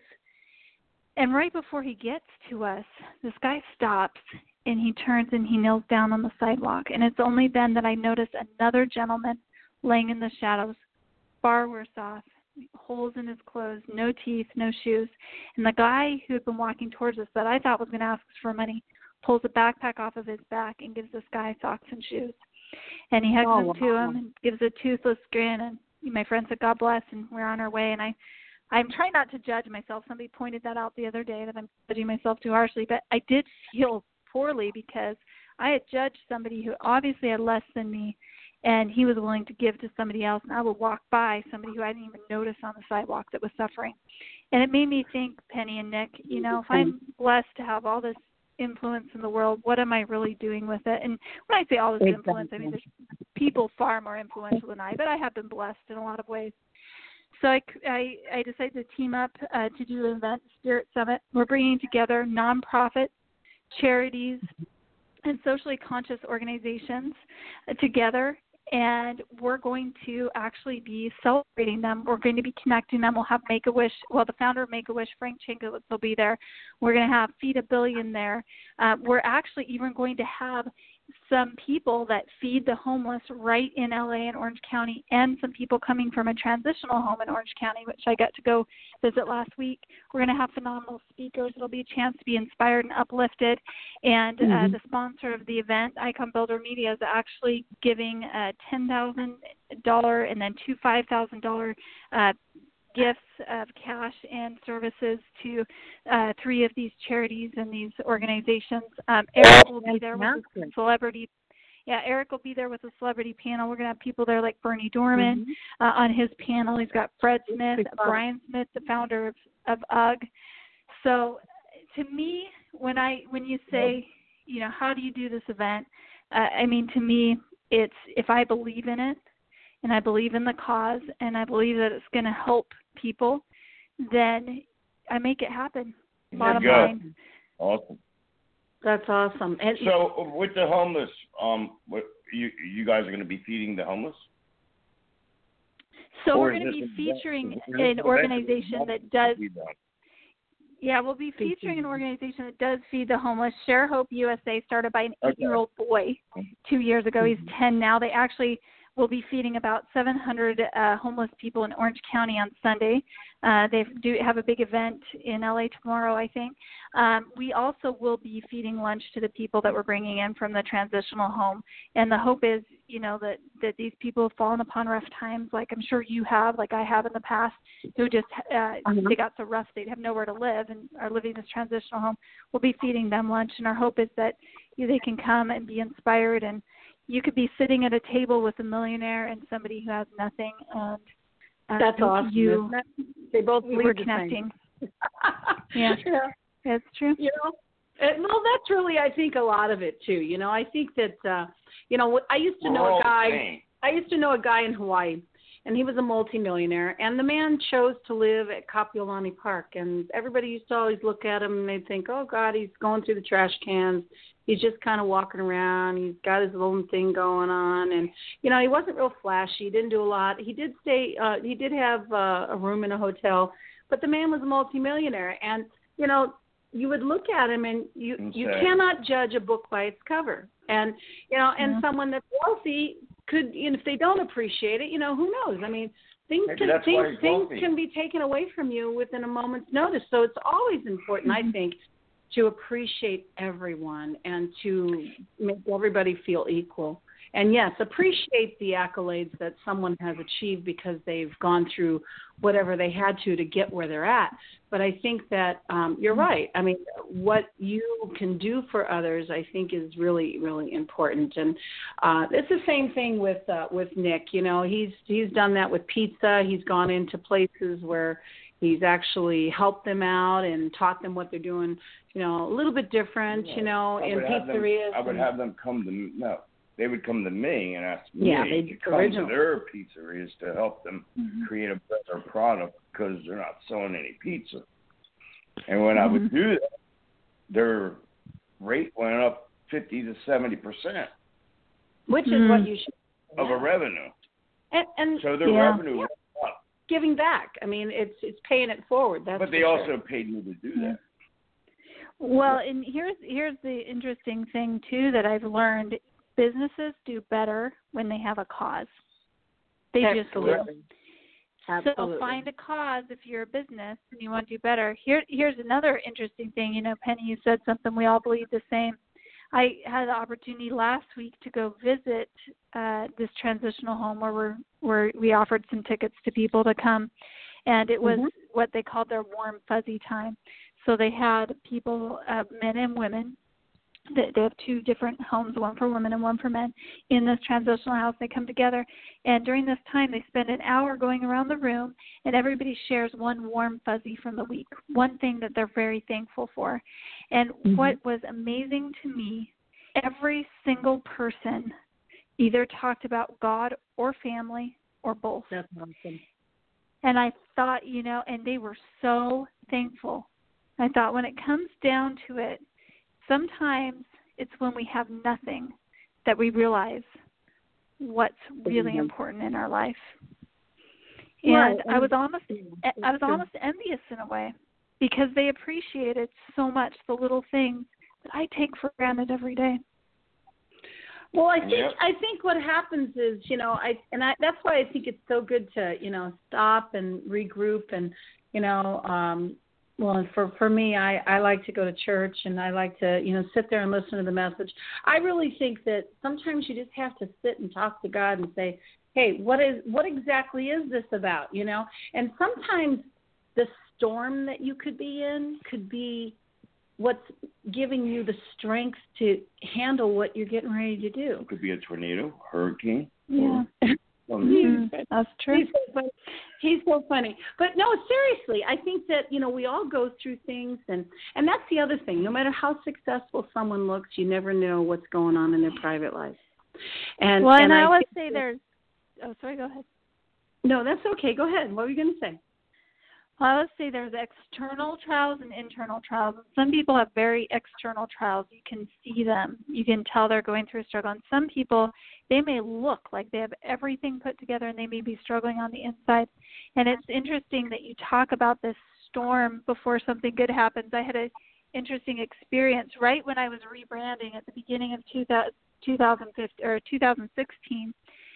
And right before he gets to us, this guy stops, and he turns and he kneels down on the sidewalk. And it's only then that I notice another gentleman laying in the shadows, far worse off, holes in his clothes, no teeth, no shoes. And the guy who had been walking towards us that I thought was going to ask us for money pulls a backpack off of his back and gives this guy socks and shoes. And he hugs him to him and gives a toothless grin. And my friend said, God bless, and we're on our way. And I'm trying not to judge myself. Somebody pointed that out the other day, that I'm judging myself too harshly. But I did feel poorly because I had judged somebody who obviously had less than me, and he was willing to give to somebody else. And I would walk by somebody who I didn't even notice on the sidewalk that was suffering. And it made me think, Penny and Nick, if I'm blessed to have all this influence in the world, what am I really doing with it? And when I say all this influence, I mean there's people far more influential than I, but I have been blessed in a lot of ways. So I decided to team up to do an event, Spirit Summit. We're bringing together nonprofit, charities, and socially conscious organizations together, and we're going to actually be celebrating them. We're going to be connecting them. We'll have Make-A-Wish. Well, the founder of Make-A-Wish, Frank Chinkowitz, will be there. We're going to have Feed a Billion there. We're actually even going to have some people that feed the homeless right in LA and Orange County, and some people coming from a transitional home in Orange County, which I got to go visit last week. We're going to have phenomenal speakers. It'll be a chance to be inspired and uplifted. And the sponsor of the event, Icon Builder Media, is actually giving a $10,000 and then two $5,000 gifts of cash and services to 3 of these charities and these organizations. Eric will be there with a celebrity. Yeah, Eric will be there with a celebrity panel. We're going to have people there like Bernie Dorman on his panel. He's got Fred Smith, Brian Smith, the founder of UGG. So to me, when you say, how do you do this event? I mean, to me, it's if I believe in it, and I believe in the cause, and I believe that it's going to help people, then I make it happen. Bottom line. Awesome. That's awesome. And so with the homeless, you guys are going to be feeding the homeless? So we're going to be featuring an organization that does. Yeah, we'll be featuring an organization that does feed the homeless. Share Hope USA, started by an 8-year-old boy 2 years ago. He's 10 now. They actually We'll be feeding about 700 homeless people in Orange County on Sunday. They do have a big event in LA tomorrow, I think. We also will be feeding lunch to the people that we're bringing in from the transitional home. And the hope is, that these people have fallen upon rough times, like I'm sure you have, like I have in the past, who just, they got so rough they have nowhere to live and are living in this transitional home. We'll be feeding them lunch. And our hope is that they can come and be inspired, and you could be sitting at a table with a millionaire and somebody who has nothing, and that's awesome. They both were connecting. Yeah, that's true. Well, that's really, I think, a lot of it too. I think that I used to know a guy. I used to know a guy in Hawaii, and he was a multimillionaire, and the man chose to live at Kapiolani Park, and everybody used to always look at him and they'd think, oh God, he's going through the trash cans. He's just kind of walking around. He's got his own thing going on, and he wasn't real flashy. He didn't do a lot. He did stay. He did have a room in a hotel, but the man was a multimillionaire, and you would look at him, and you cannot judge a book by its cover, and and someone that's wealthy could, if they don't appreciate it, who knows? I mean, things can be taken away from you within a moment's notice. So it's always important, I think, to appreciate everyone and to make everybody feel equal. And yes, appreciate the accolades that someone has achieved because they've gone through whatever they had to get where they're at. But I think that you're right. I mean, what you can do for others, I think, is really, really important. And it's the same thing with Nick. He's done that with pizza. He's gone into places where he's actually helped them out and taught them what they're doing, a little bit different, in pizzerias. I would have them come to they would come to me and ask me to come to their pizzerias to help them create a better product because they're not selling any pizza. And when I would do that, their rate went up 50 to 70%. Which is what you should of a revenue. And so their revenue went up. Giving back. I mean, it's paying it forward. But they also paid me to do that. Well, and here's the interesting thing too that I've learned. Businesses do better when they have a cause. They Absolutely. just do. So find a cause if you're a business and you want to do better. Here's another interesting thing. Penny, you said something. We all believe the same. I had the opportunity last week to go visit this transitional home where we offered some tickets to people to come, and it was what they called their warm fuzzy time. So they had people, men and women. They have two different homes, one for women and one for men. In this transitional house, they come together, and during this time, they spend an hour going around the room, and everybody shares one warm fuzzy from the week, one thing that they're very thankful for. And what was amazing to me, every single person either talked about God or family or both. That's awesome. And I thought, and they were so thankful. I thought when it comes down to it, sometimes it's when we have nothing that we realize what's really important in our life. And I was almost envious in a way because they appreciated so much the little things that I take for granted every day. Well, I think what happens is, that's why I think it's so good to, stop and regroup and, well, for me, I like to go to church and I like to, sit there and listen to the message. I really think that sometimes you just have to sit and talk to God and say, hey, what exactly is this about, And sometimes the storm that you could be in could be what's giving you the strength to handle what you're getting ready to do. It could be a tornado, hurricane. Yeah. That's true. He's so funny. But no, seriously, I think that, we all go through things, and that's the other thing. No matter how successful someone looks, you never know what's going on in their private life. And I always say there's – oh, sorry, go ahead. No, that's okay. Go ahead. What were you going to say? Well, I would say there's external trials and internal trials. Some people have very external trials. You can see them. You can tell they're going through a struggle. And some people, they may look like they have everything put together and they may be struggling on the inside. And it's interesting that you talk about this storm before something good happens. I had an interesting experience right when I was rebranding at the beginning of 2016.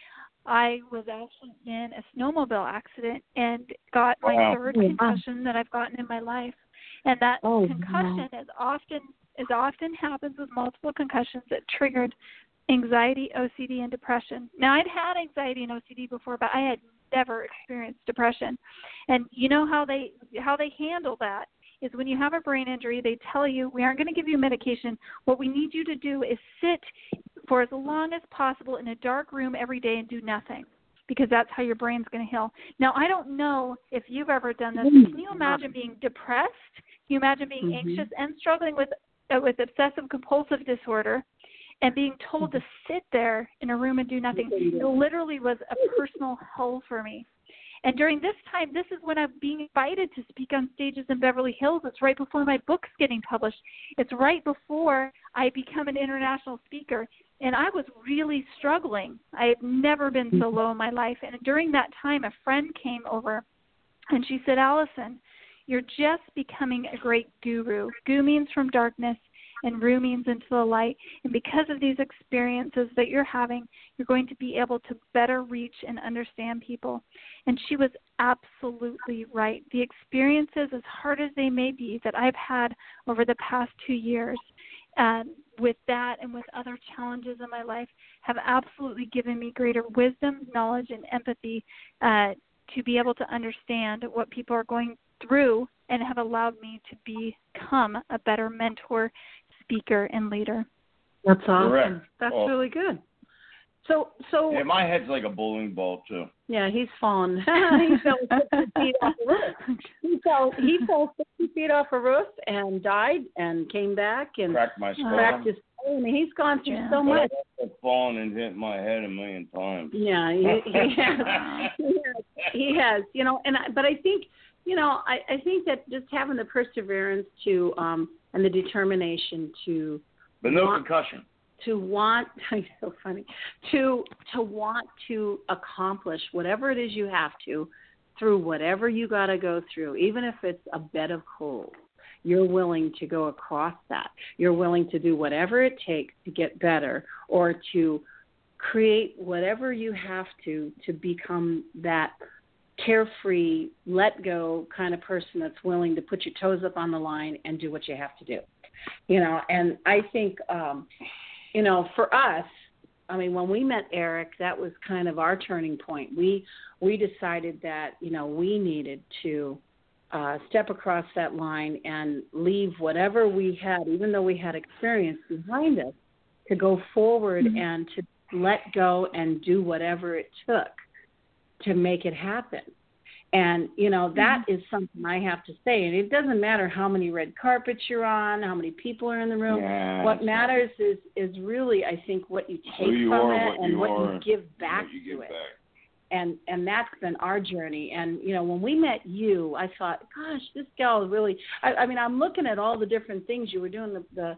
I was actually in a snowmobile accident and got my third concussion that I've gotten in my life. And that concussion is often happens with multiple concussions that triggered anxiety, OCD, and depression. Now, I'd had anxiety and OCD before, but I had never experienced depression. And you know how they handle that is when you have a brain injury, they tell you, we aren't going to give you medication. What we need you to do is sit for as long as possible in a dark room every day and do nothing, because that's how your brain's going to heal. Now, I don't know if you've ever done this. Can you imagine being depressed? Can you imagine being anxious and struggling with obsessive compulsive disorder and being told to sit there in a room and do nothing? It literally was a personal hell for me. And during this time, this is when I'm being invited to speak on stages in Beverly Hills. It's right before my book's getting published. It's right before I become an international speaker. And I was really struggling. I had never been so low in my life. And during that time, a friend came over, and she said, Allison, you're just becoming a great guru. Gu means from darkness, and Ru means into the light. And because of these experiences that you're having, you're going to be able to better reach and understand people. And she was absolutely right. The experiences, as hard as they may be, that I've had over the past 2 years, with that and with other challenges in my life, have absolutely given me greater wisdom, knowledge, and empathy to be able to understand what people are going through, and have allowed me to become a better mentor, speaker, and leader. That's awesome. Correct. That's really good. So yeah, my head's like a bowling ball too. Yeah, he's fallen. He fell 50 feet off a roof. He fell 50 feet off a roof and died and came back and cracked my skull. Cracked his skull. And he's gone through so much. I've fallen and hit my head a million times. Yeah, he has. You know, but I think, you know, I think that just having the perseverance to and the determination to. But no concussion. To want, it's so funny, to want to accomplish whatever it is you have to, through whatever you got to go through, even if it's a bed of coals, you're willing to go across that. You're willing to do whatever it takes to get better, or to create whatever you have to become that carefree, let go kind of person that's willing to put your toes up on the line and do what you have to do. You know, and I think, you know, for us, I mean, when we met Eric, that was kind of our turning point. We decided that, you know, we needed to step across that line and leave whatever we had, even though we had experience behind us, to go forward and to let go and do whatever it took to make it happen. And, you know, that is something I have to say. And it doesn't matter how many red carpets you're on, how many people are in the room. Yeah, what matters is really, I think, what you take from it and what you give back to it. And that's been our journey. And, you know, when we met you, I thought, gosh, this gal is really, I mean, I'm looking at all the different things you were doing,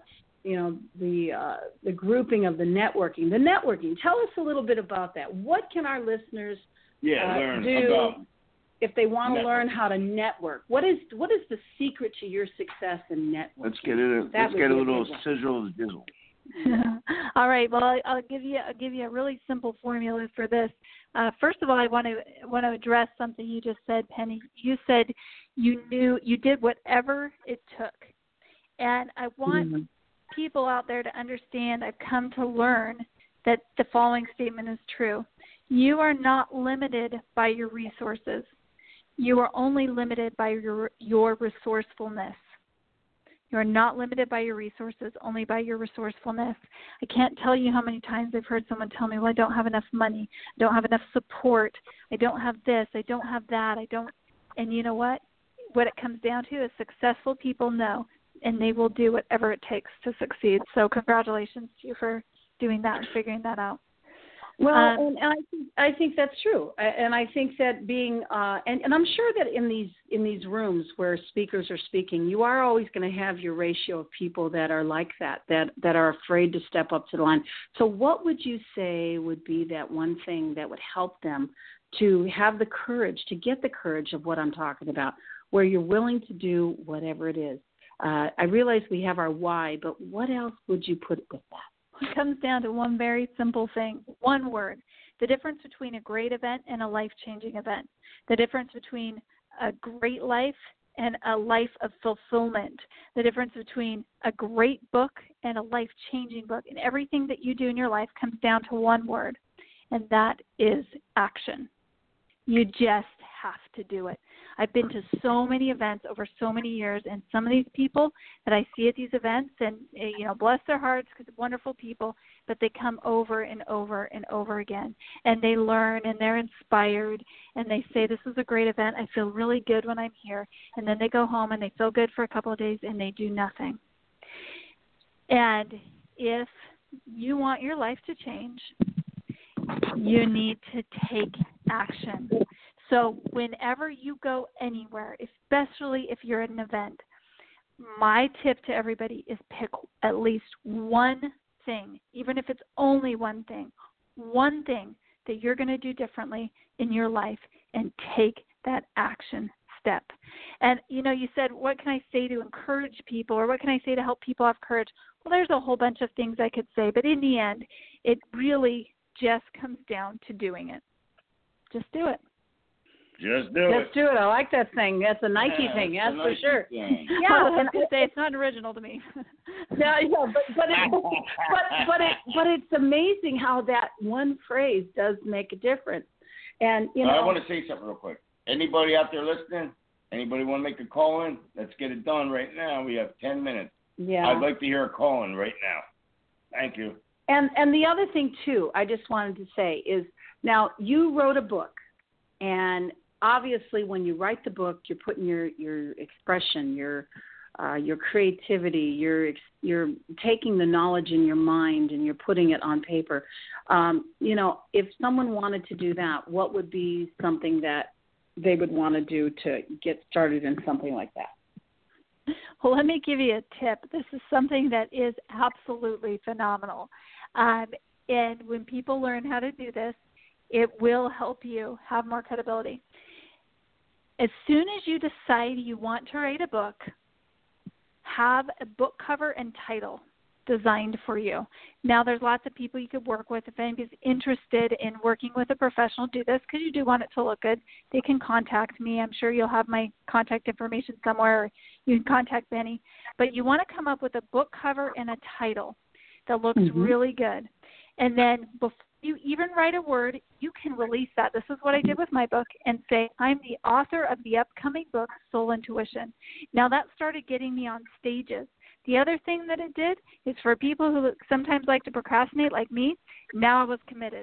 the grouping of the networking. The networking, tell us a little bit about that. What can our listeners learn do about if they want to learn how to network? What is the secret to your success in networking? Let's get a little sizzle dizzle. All right. Well, I'll give you a really simple formula for this. First of all, I want to address something you just said, Penny. You said you did whatever it took, and I want people out there to understand. I've come to learn that the following statement is true. You are not limited by your resources. You are only limited by your resourcefulness. You are not limited by your resources, only by your resourcefulness. I can't tell you how many times I've heard someone tell me, well, I don't have enough money. I don't have enough support. I don't have this. I don't have that. And you know what? What it comes down to is successful people know, and they will do whatever it takes to succeed. So congratulations to you for doing that and figuring that out. Well, and I think that's true, and I think that being and I'm sure that in these rooms where speakers are speaking, you are always going to have your ratio of people that are like that are afraid to step up to the line. So, what would you say would be that one thing that would help them to have the courage, to get the courage of what I'm talking about, where you're willing to do whatever it is? I realize we have our why, but what else would you put with that? It comes down to one very simple thing, one word, the difference between a great event and a life-changing event, the difference between a great life and a life of fulfillment, the difference between a great book and a life-changing book. And everything that you do in your life comes down to one word, and that is action. You just have to do it. I've been to so many events over so many years, and some of these people that I see at these events, and bless their hearts because they're wonderful people, but they come over and over and over again, and they learn, and they're inspired, and they say, this is a great event. I feel really good when I'm here. And then they go home, and they feel good for a couple of days, and they do nothing. And if you want your life to change, you need to take action. So whenever you go anywhere, especially if you're at an event, my tip to everybody is pick at least one thing, even if it's only one thing that you're going to do differently in your life, and take that action step. And, you said, what can I say to encourage people, or what can I say to help people have courage? Well, there's a whole bunch of things I could say, but in the end, it really just comes down to doing it. Just do it. Just do it. Just do it. I like that thing. That's a Nike thing. That's for sure. Yeah, I was going to say it's not original to me. but it's amazing how that one phrase does make a difference. And I want to say something real quick. Anybody out there listening? Anybody want to make a call in? Let's get it done right now. We have 10 minutes. Yeah. I'd like to hear a call in right now. Thank you. And the other thing too, I just wanted to say is, now you wrote a book, and obviously when you write the book, you're putting your expression, your creativity, you're taking the knowledge in your mind and you're putting it on paper. If someone wanted to do that, what would be something that they would want to do to get started in something like that? Well, let me give you a tip. This is something that is absolutely phenomenal. And when people learn how to do this, it will help you have more credibility. As soon as you decide you want to write a book, have a book cover and title designed for you. Now, there's lots of people you could work with. If anybody's interested in working with a professional, do this because you do want it to look good. They can contact me. I'm sure you'll have my contact information somewhere. Or you can contact Benny. But you want to come up with a book cover and a title that looks really good. And then before you even write a word, you can release that. This is what I did with my book, and say, I'm the author of the upcoming book, Soul Intuition. Now, that started getting me on stages. The other thing that it did is for people who sometimes like to procrastinate like me, now I was committed.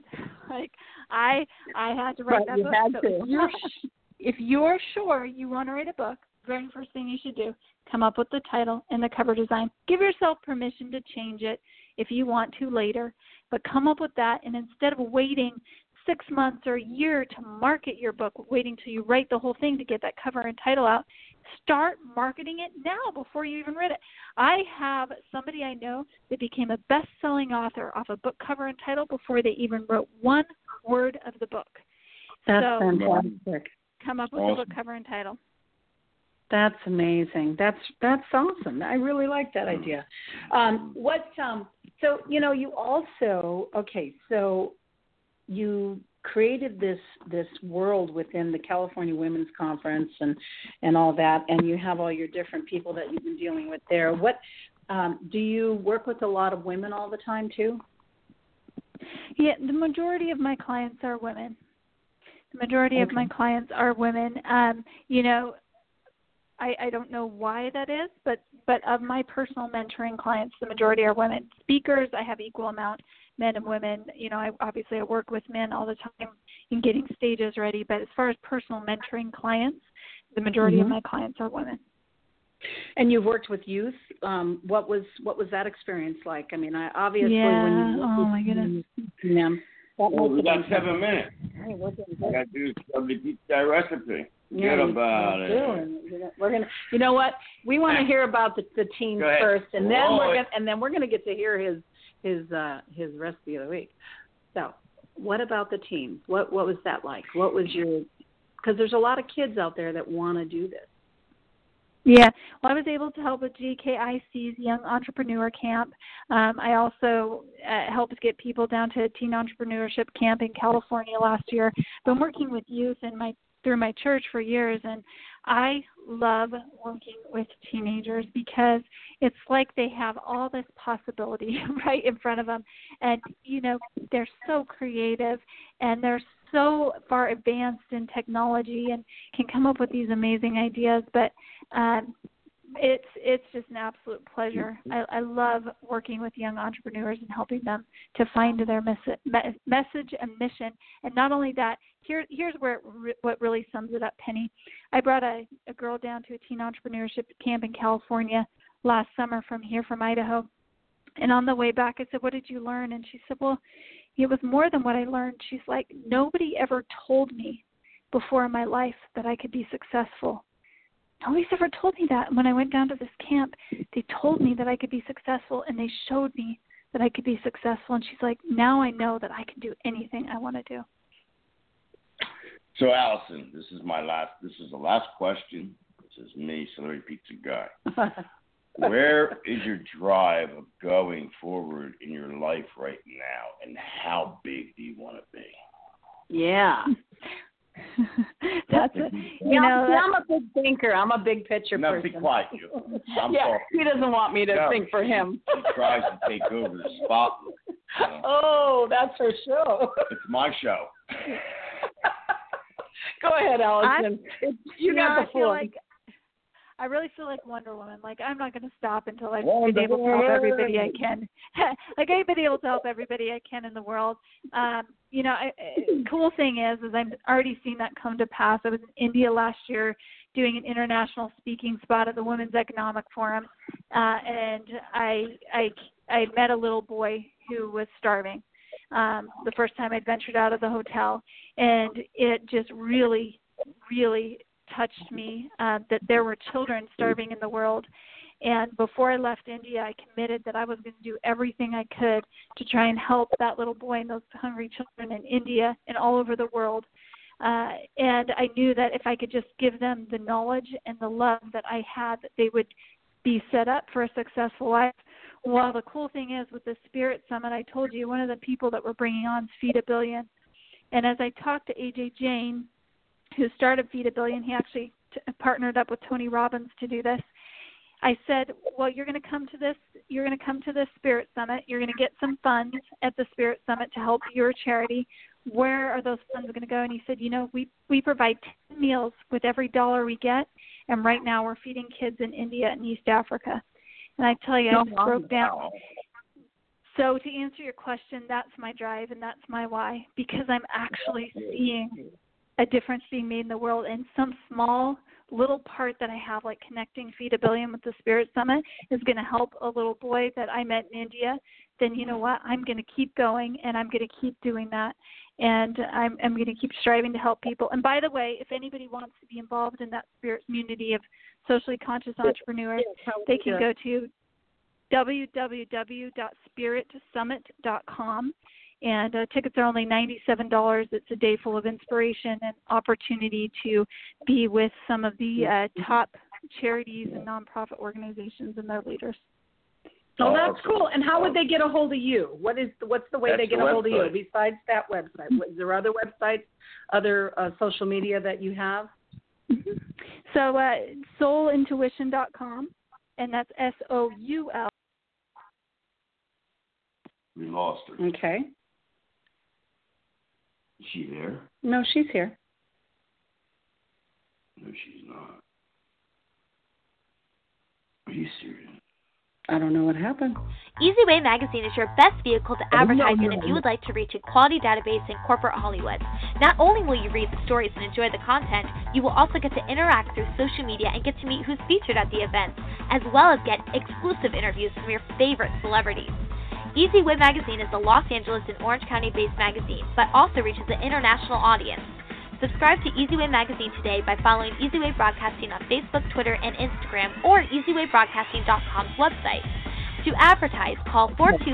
I had to write that book. So if you're sure you want to write a book, the very first thing you should do, come up with the title and the cover design. Give yourself permission to change it if you want to later, but come up with that. And instead of waiting 6 months or a year to market your book, waiting till you write the whole thing to get that cover and title out, start marketing it now before you even read it. I have somebody I know that became a best-selling author off a book cover and title before they even wrote one word of the book. That's fantastic. Come up with a book cover and title. That's amazing. That's awesome. I really like that idea. So you also, so you created this world within the California Women's Conference and all that, and you have all your different people that you've been dealing with there. What do you work with a lot of women all the time too? Yeah, the majority of my clients are women. The majority of my clients are women. I don't know why that is, but of my personal mentoring clients, the majority are women. Speakers, I have equal amount, men and women. I work with men all the time in getting stages ready, but as far as personal mentoring clients, the majority of my clients are women. And you've worked with youth. What was that experience like? I mean, obviously when you my goodness. We got 7 minutes. I got to do the pizza recipe. Forget about it. We're gonna. You know what? We want to hear about the team first, and then we're gonna get to hear his recipe of the week. So, what about the team? What was that like? What was your? Because there's a lot of kids out there that want to do this. Yeah, well, I was able to help with GKIC's Young Entrepreneur Camp. I also helped get people down to a teen entrepreneurship camp in California last year. Been working with youth through my church for years, and I love working with teenagers because it's like they have all this possibility right in front of them, and they're so creative and they're so far advanced in technology and can come up with these amazing ideas, but it's just an absolute pleasure. I love working with young entrepreneurs and helping them to find their message and mission. And not only that, here's what really sums it up, Penny. I brought a girl down to a teen entrepreneurship camp in California last summer from Idaho. And on the way back, I said, "What did you learn?" And she said, "Well, it was more than what I learned." She's like, "Nobody ever told me before in my life that I could be successful. Nobody's ever told me that. And when I went down to this camp, they told me that I could be successful, and they showed me that I could be successful." And she's like, "Now I know that I can do anything I want to do." So, Allison, this is the last question. This is me, Celebrity Pizza Guy. Where is your drive of going forward in your life right now, and how big do you want to be? Yeah. That's it. I'm a big thinker. I'm a big picture person. Now, be quiet, you. I'm talking. He doesn't want me to think for him. He tries to take over the spotlight. Oh, that's her show. It's my show. Go ahead, Allison. You got the floor. I really feel like Wonder Woman. Like, I'm not going to stop until I've been able to help everybody I can. Like, I've been able to help everybody I can in the world. Cool thing is I'm already seeing that come to pass. I was in India last year doing an international speaking spot at the Women's Economic Forum, and I met a little boy who was starving the first time I'd ventured out of the hotel, and it just really, really touched me that there were children starving in the world. And before I left India, I committed that I was going to do everything I could to try and help that little boy and those hungry children in India and all over the world. And I knew that if I could just give them the knowledge and the love that I had, that they would be set up for a successful life. Well, the cool thing is with the Spirit Summit, I told you one of the people that we're bringing on is Feed a Billion. And as I talked to AJ Jane, who started Feed a Billion, he actually partnered up with Tony Robbins to do this. I said, well, you're going to come to this Spirit Summit. You're going to get some funds at the Spirit Summit to help your charity. Where are those funds going to go? And he said, we provide 10 meals with every $1 we get, and right now we're feeding kids in India and East Africa. And I tell you, I just broke down. So to answer your question, that's my drive and that's my why, because I'm actually seeing a difference being made in the world, and some small little part that I have, like connecting Feed a Billion with the Spirit Summit, is going to help a little boy that I met in India. Then you know what? I'm going to keep going, and I'm going to keep doing that, and I'm going to keep striving to help people. And by the way, if anybody wants to be involved in that spirit community of socially conscious entrepreneurs, they can go to www.spiritsummit.com. And tickets are only $97. It's a day full of inspiration and opportunity to be with some of the top charities and nonprofit organizations and their leaders. Oh, that's cool. And how would they get a hold of you? What's the way they get a hold of you besides that website? Is there other websites, other social media that you have? Mm-hmm. So soulintuition.com, and that's SOUL. We lost her. Okay. Is she there? No, she's here. No, she's not. Are you serious? I don't know what happened. EasyWay Magazine is your best vehicle to advertise in if you would like to reach a quality database in corporate Hollywood. Not only will you read the stories and enjoy the content, you will also get to interact through social media and get to meet who's featured at the events, as well as get exclusive interviews from your favorite celebrities. EasyWay Magazine is a Los Angeles and Orange County-based magazine, but also reaches an international audience. Subscribe to EasyWay Magazine today by following EasyWay Broadcasting on Facebook, Twitter, and Instagram, or EasyWayBroadcasting.com's website. To advertise, call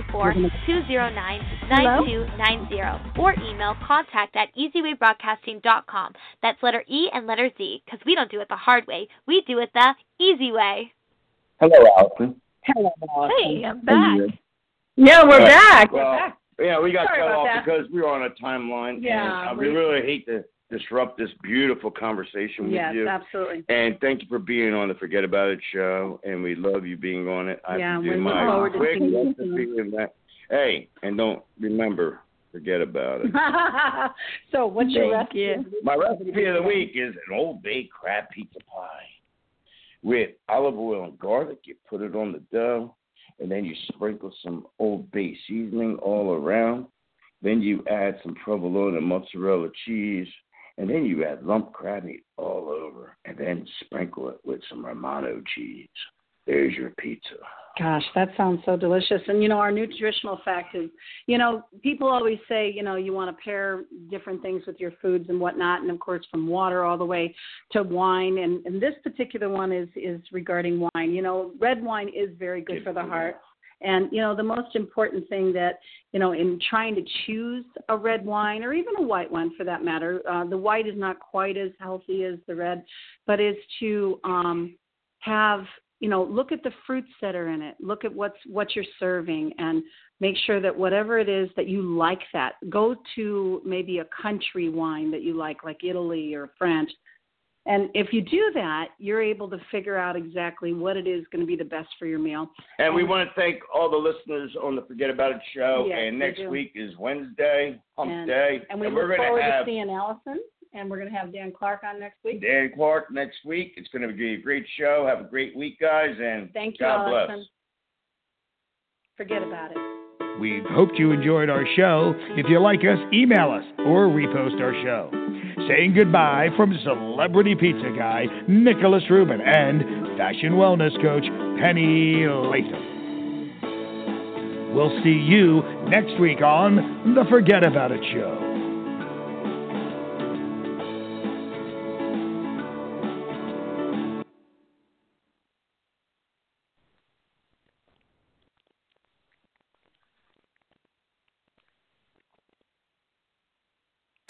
424-209-9290 or email contact@easywaybroadcasting.com. That's letter E and letter Z, because we don't do it the hard way. We do it the easy way. Hello, Allison. Hello, Allison. Hey, I'm back. Yeah, we're back. Well, We're back. yeah, we got Sorry cut about off that. because we were on a timeline. Yeah, and we really hate to disrupt this beautiful conversation with Yes, you. absolutely. And thank you for being on the Forget About It show, and we love you being on it. I Yeah, have to we do look my forward to quick seeing you. recipe of that. Hey, and don't remember, forget about it. So, what's your Thank recipe? you. My recipe of the week is an Old Bay crab pizza pie with olive oil and garlic. You put it on the dough, and then you sprinkle some Old Bay seasoning all around. Then you add some provolone and mozzarella cheese, and then you add lump crab meat all over, and then sprinkle it with some Romano cheese. There's your pizza. Gosh, that sounds so delicious. And, our nutritional fact is, people always say, you want to pair different things with your foods and whatnot. And, of course, from water all the way to wine. And this particular one is regarding wine. Red wine is very good for the heart. And, the most important thing that, in trying to choose a red wine or even a white wine for that matter, the white is not quite as healthy as the red, but is to have, look at the fruits that are in it. Look at what you're serving and make sure that whatever it is that you like that. Go to maybe a country wine that you like Italy or French. And if you do that, you're able to figure out exactly what it is going to be the best for your meal. And we want to thank all the listeners on the Forget About It show. Yes, and we next do. week is Wednesday, Hump Day. And we we're look gonna forward have to seeing Allison. And we're going to have Dan Clark on next week. Dan Clark next week. It's going to be a great show. Have a great week, guys, and Thank you, God Allison. bless. Forget about it. We hoped you enjoyed our show. If you like us, email us or repost our show. Saying goodbye from Celebrity Pizza Guy Nicholas Rubin and Fashion Wellness Coach Penny Latham. We'll see you next week on The Forget About It Show.